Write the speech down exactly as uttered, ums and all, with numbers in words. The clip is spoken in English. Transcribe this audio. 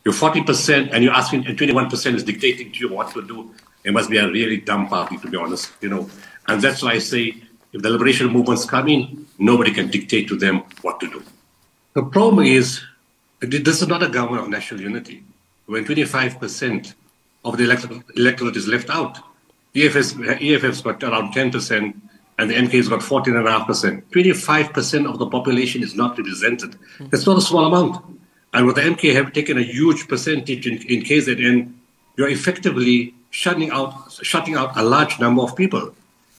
You're forty percent and you're asking, and twenty-one percent is dictating to you what to do. It must be a really dumb party, to be honest, you know. And that's why I say, if the liberation movements come in, nobody can dictate to them what to do. The problem is, this is not a government of national unity. When twenty-five percent of the electorate, electorate is left out, E F F's, E F F's got around ten percent, and the M K's got fourteen point five percent. twenty-five percent of the population is not represented. That's not a small amount. And with the M K have taken a huge percentage in, in K Z N, you're effectively shutting out, shutting out a large number of people.